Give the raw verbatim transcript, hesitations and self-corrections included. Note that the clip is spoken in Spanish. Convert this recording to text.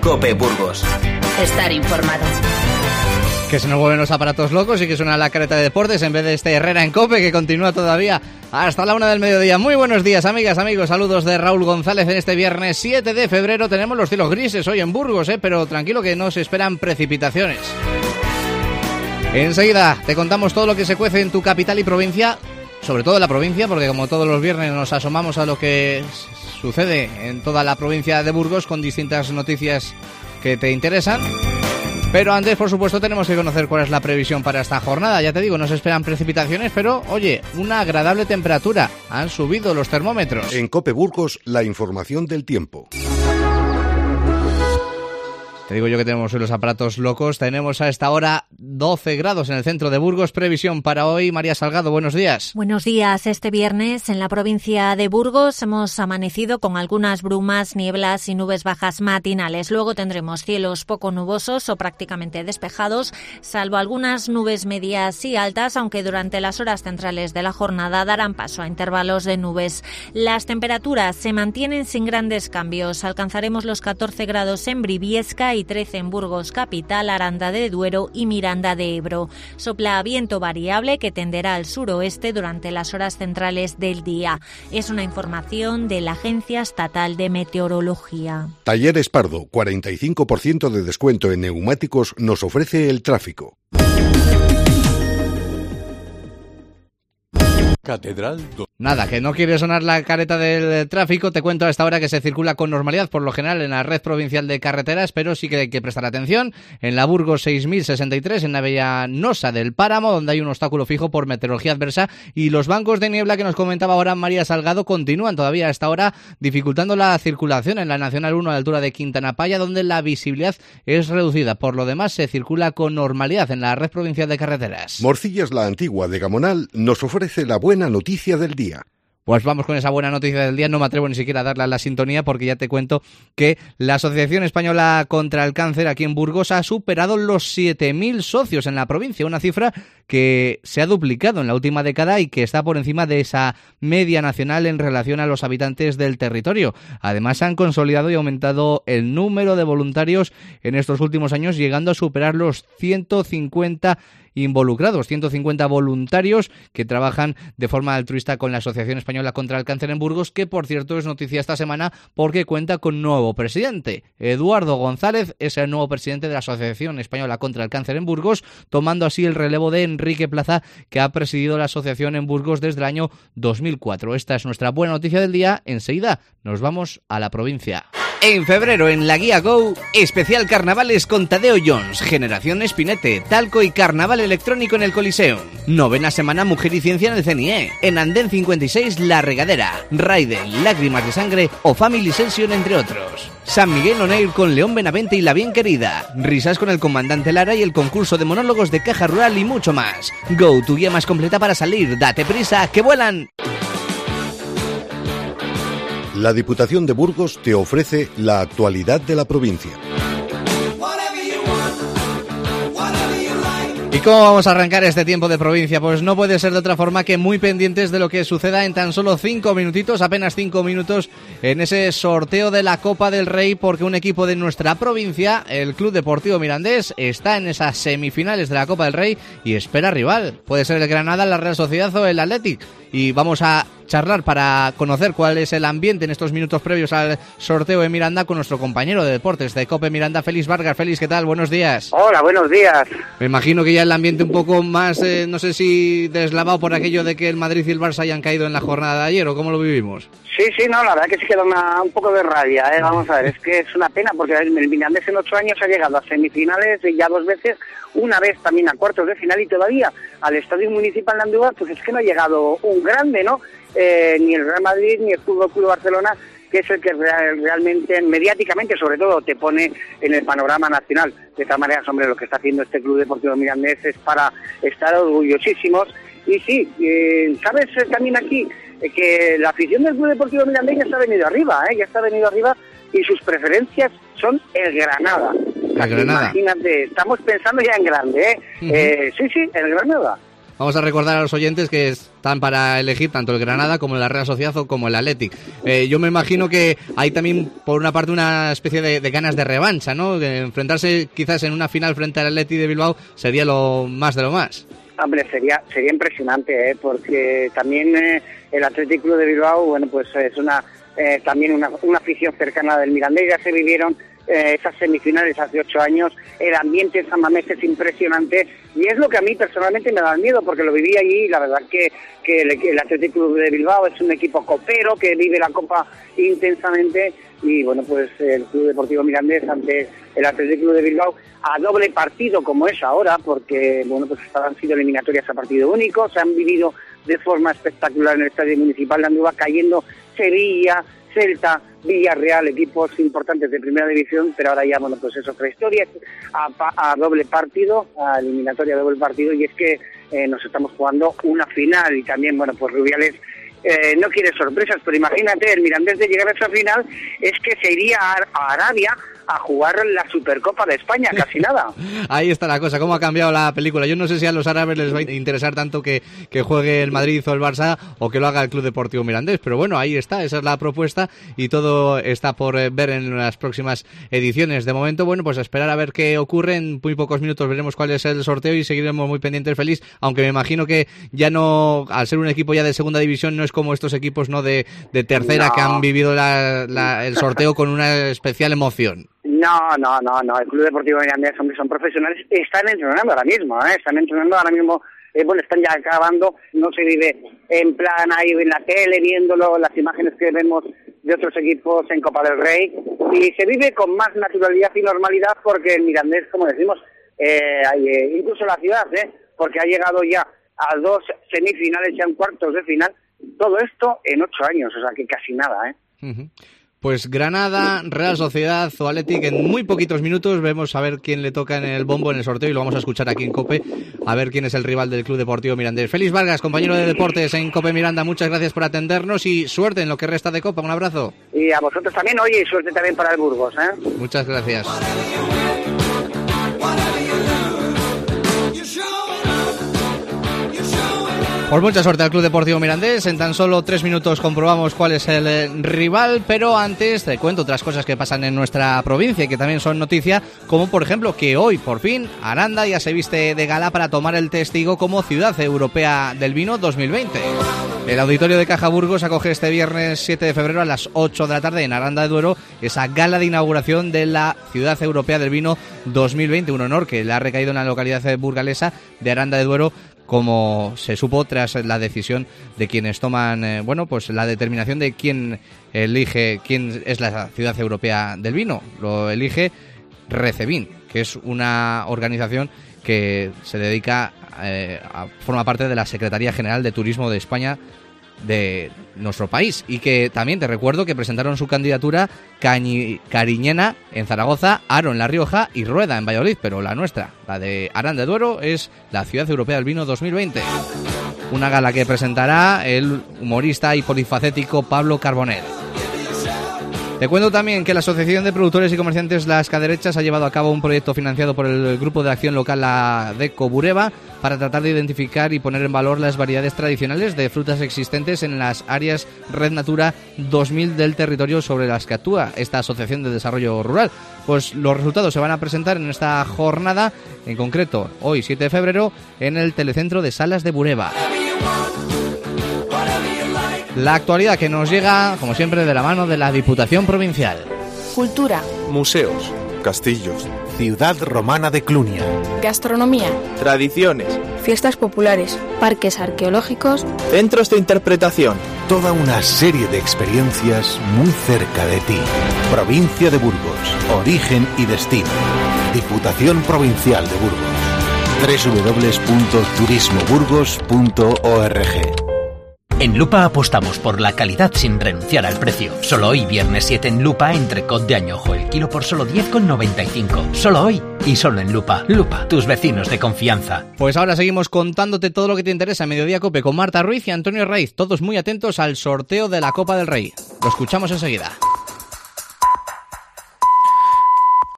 COPE Burgos. Estar informado. Que se nos vuelven los aparatos locos y que suena la careta de deportes en vez de este Herrera en COPE que continúa todavía hasta la una del mediodía. Muy buenos días, amigas, amigos. Saludos de Raúl González en este viernes siete de febrero. Tenemos los cielos grises hoy en Burgos, ¿eh? Pero tranquilo que no se esperan precipitaciones. Enseguida te contamos todo lo que se cuece en tu capital y provincia, sobre todo en la provincia, porque como todos los viernes nos asomamos a lo que sucede en toda la provincia de Burgos con distintas noticias que te interesan. Pero antes, por supuesto, tenemos que conocer cuál es la previsión para esta jornada. Ya te digo, no se esperan precipitaciones, pero, oye, una agradable temperatura. Han subido los termómetros. En COPE Burgos, la información del tiempo. Te digo yo que tenemos hoy los aparatos locos. Tenemos a esta hora doce grados en el centro de Burgos. Previsión para hoy. María Salgado, buenos días. Buenos días. Este viernes en la provincia de Burgos hemos amanecido con algunas brumas, nieblas y nubes bajas matinales. Luego tendremos cielos poco nubosos o prácticamente despejados, salvo algunas nubes medias y altas, aunque durante las horas centrales de la jornada darán paso a intervalos de nubes. Las temperaturas se mantienen sin grandes cambios. Alcanzaremos los catorce grados en Briviesca y trece en Burgos capital, Aranda de Duero y Miranda de Ebro. Sopla viento variable que tenderá al suroeste durante las horas centrales del día. Es una información de la Agencia Estatal de Meteorología. Talleres Pardo, cuarenta y cinco por ciento de descuento en neumáticos nos ofrece el tráfico. Catedral. Nada, que no quiere sonar la careta del tráfico. Te cuento a esta hora que se circula con normalidad por lo general en la red provincial de carreteras, pero sí que hay que prestar atención. En la Burgos seis mil sesenta y tres, en la Villanosa del Páramo, donde hay un obstáculo fijo por meteorología adversa, y los bancos de niebla que nos comentaba ahora María Salgado continúan todavía a esta hora dificultando la circulación en la Nacional uno a la altura de Quintana Paya, donde la visibilidad es reducida. Por lo demás, se circula con normalidad en la red provincial de carreteras. Morcillas La Antigua de Gamonal nos ofrece la buena noticia del día. Pues vamos con esa buena noticia del día. No me atrevo ni siquiera a darle a la sintonía porque ya te cuento que la Asociación Española contra el Cáncer aquí en Burgos ha superado los siete mil socios en la provincia, una cifra que se ha duplicado en la última década y que está por encima de esa media nacional en relación a los habitantes del territorio. Además, han consolidado y aumentado el número de voluntarios en estos últimos años, llegando a superar los ciento cincuenta involucrados, ciento cincuenta voluntarios que trabajan de forma altruista con la Asociación Española contra el Cáncer en Burgos, que por cierto es noticia esta semana porque cuenta con nuevo presidente. Eduardo González es el nuevo presidente de la Asociación Española contra el Cáncer en Burgos, tomando así el relevo de Enrique Plaza, que ha presidido la asociación en Burgos desde el año dos mil cuatro. Esta es nuestra buena noticia del día. Enseguida nos vamos a la provincia. En febrero en la Guía Go, especial carnavales con Tadeo Jones, Generación Espinete, Talco y Carnaval Electrónico en el Coliseum. Novena semana Mujer y Ciencia en el C N I E. En Andén cincuenta y seis, La Regadera, Raiden, Lágrimas de Sangre o Family Session, entre otros. San Miguel On Air con León Benavente y La Bien Querida. Risas con el Comandante Lara y el concurso de monólogos de Caja Rural y mucho más. Go, tu guía más completa para salir. Date prisa, que vuelan. La Diputación de Burgos te ofrece la actualidad de la provincia. ¿Y cómo vamos a arrancar este tiempo de provincia? Pues no puede ser de otra forma que muy pendientes de lo que suceda en tan solo cinco minutitos, apenas cinco minutos, en ese sorteo de la Copa del Rey, porque un equipo de nuestra provincia, el Club Deportivo Mirandés, está en esas semifinales de la Copa del Rey y espera rival. Puede ser el Granada, la Real Sociedad o el Athletic. Y vamos a charlar para conocer cuál es el ambiente en estos minutos previos al sorteo de Miranda con nuestro compañero de deportes de COPE Miranda, Félix Vargas. Félix, ¿qué tal? Buenos días. Hola, buenos días. Me imagino que ya el ambiente un poco más, eh, no sé si deslavado por aquello de que el Madrid y el Barça hayan caído en la jornada de ayer, ¿o cómo lo vivimos? Sí, sí, no, la verdad que sí queda una, un poco de rabia, ¿eh? Vamos a ver, es que es una pena porque el Mirandés en ocho años ha llegado a semifinales ya dos veces, una vez también a cuartos de final y todavía al Estadio Municipal de Andújar, pues es que no ha llegado un grande, ¿no? Eh, ni el Real Madrid ni el Fútbol Club Barcelona, que es el que real, realmente, mediáticamente sobre todo, te pone en el panorama nacional. De todas maneras, hombre, lo que está haciendo este Club Deportivo Mirandés es para estar orgullosísimos. Y sí, eh, ¿sabes también aquí eh, que la afición del Club Deportivo Mirandés ya está venido arriba, ¿eh? Ya está venido arriba y sus preferencias son el Granada. La Granada. Imagínate, estamos pensando ya en grande, ¿eh? Uh-huh. eh sí, sí, el Granada. vamos a recordar a los oyentes que están para elegir tanto el Granada como la Real Sociedad o como el Athletic. Eh, yo me imagino que hay también, por una parte, una especie de, de ganas de revancha, ¿no? De enfrentarse quizás en una final frente al Athletic de Bilbao sería lo más de lo más. Hombre, sería sería impresionante, ¿eh? Porque también eh, el Athletic Club de Bilbao, bueno, pues es una eh, también una, una afición cercana del Mirandés. Ya se vivieron eh, esas semifinales hace ocho años. El ambiente en San Mamés es impresionante y es lo que a mí personalmente me da miedo, porque lo viví allí y la verdad que, que el, el Athletic Club de Bilbao es un equipo copero que vive la Copa intensamente. Y bueno, pues el Club Deportivo Mirandés ante el Athletic Club de Bilbao a doble partido como es ahora, porque bueno, pues han sido eliminatorias a partido único, se han vivido de forma espectacular en el Estadio Municipal de Andújar, cayendo Sevilla, Celta, Villarreal, equipos importantes de primera división, pero ahora ya, bueno, pues es otra historia, a, a doble partido, a eliminatoria a doble partido, y es que eh, nos estamos jugando una final, y también, bueno, pues Rubiales Eh, no quiere sorpresas, pero imagínate, el Mirandés de llegar a esa final es que se iría a, a Arabia a jugar la Supercopa de España, casi nada. Ahí está la cosa, cómo ha cambiado la película. Yo no sé si a los árabes les va a interesar tanto que, que juegue el Madrid o el Barça o que lo haga el Club Deportivo Mirandés, pero bueno, ahí está, esa es la propuesta y todo está por ver en las próximas ediciones. De momento, bueno, pues a esperar a ver qué ocurre. En muy pocos minutos veremos cuál es el sorteo y seguiremos muy pendientes, feliz, aunque me imagino que ya no, al ser un equipo ya de segunda división, no es como estos equipos no de, de tercera, no, que han vivido la, la, el sorteo con una especial emoción. No, no, no, no, el Club Deportivo Mirandés, hombre, son profesionales, están entrenando ahora mismo, ¿eh? están entrenando ahora mismo, eh, bueno, están ya acabando, no se vive en plan ahí en la tele, viéndolo, las imágenes que vemos de otros equipos en Copa del Rey, y se vive con más naturalidad y normalidad porque el Mirandés, como decimos, eh, hay, eh, incluso la ciudad, ¿eh? porque ha llegado ya a dos semifinales, ya en cuartos de final, todo esto en ocho años, o sea que casi nada, ¿eh? Uh-huh. Pues Granada, Real Sociedad o Athletic, en muy poquitos minutos vemos a ver quién le toca en el bombo en el sorteo y lo vamos a escuchar aquí en COPE, a ver quién es el rival del Club Deportivo Mirandés. Félix Vargas, compañero de deportes en COPE Miranda, muchas gracias por atendernos y suerte en lo que resta de Copa. Un abrazo. Y a vosotros también, oye, y suerte también para el Burgos, ¿eh? Muchas gracias. Por mucha suerte al Club Deportivo Mirandés. En tan solo tres minutos comprobamos cuál es el eh, rival, pero antes te cuento otras cosas que pasan en nuestra provincia y que también son noticia, como por ejemplo que hoy por fin Aranda ya se viste de gala para tomar el testigo como Ciudad Europea del Vino dos mil veinte. El Auditorio de Caja Burgos acoge este viernes siete de febrero a las ocho de la tarde en Aranda de Duero esa gala de inauguración de la Ciudad Europea del Vino dos mil veinte, un honor que le ha recaído en la localidad burgalesa de Aranda de Duero, como se supo tras la decisión de quienes toman, eh, bueno, pues la determinación de quién elige, quién es la Ciudad Europea del Vino. Lo elige Recevin, que es una organización que se dedica, eh, a, forma parte de la Secretaría General de Turismo de España, de nuestro país, y que también te recuerdo que presentaron su candidatura Cañi, Cariñena en Zaragoza, Aro en La Rioja y Rueda en Valladolid, pero la nuestra, la de Aranda de Duero, es la Ciudad Europea del Vino dos mil veinte. Una gala que presentará el humorista y polifacético Pablo Carbonell. Te cuento también que la Asociación de Productores y Comerciantes Las Caderechas ha llevado a cabo un proyecto financiado por el Grupo de Acción Local La Deco Bureba para tratar de identificar y poner en valor las variedades tradicionales de frutas existentes en las áreas Red Natura dos mil del territorio sobre las que actúa esta Asociación de Desarrollo Rural. Pues los resultados se van a presentar en esta jornada, en concreto hoy siete de febrero, en el Telecentro de Salas de Bureba. La actualidad que nos llega, como siempre, de la mano de la Diputación Provincial. Cultura. Museos. Castillos. Ciudad romana de Clunia. Gastronomía. Tradiciones. Fiestas populares. Parques arqueológicos. Centros de interpretación. Toda una serie de experiencias muy cerca de ti. Provincia de Burgos. Origen y destino. Diputación Provincial de Burgos. doble u doble u doble u punto turismo burgos punto org. En Lupa apostamos por la calidad sin renunciar al precio. Solo hoy, viernes siete en Lupa, entrecot de añojo, el kilo por solo diez con noventa y cinco. Solo hoy y solo en Lupa. Lupa, tus vecinos de confianza. Pues ahora seguimos contándote todo lo que te interesa en Mediodía Cope con Marta Ruiz y Antonio Raiz, todos muy atentos al sorteo de la Copa del Rey. Lo escuchamos enseguida.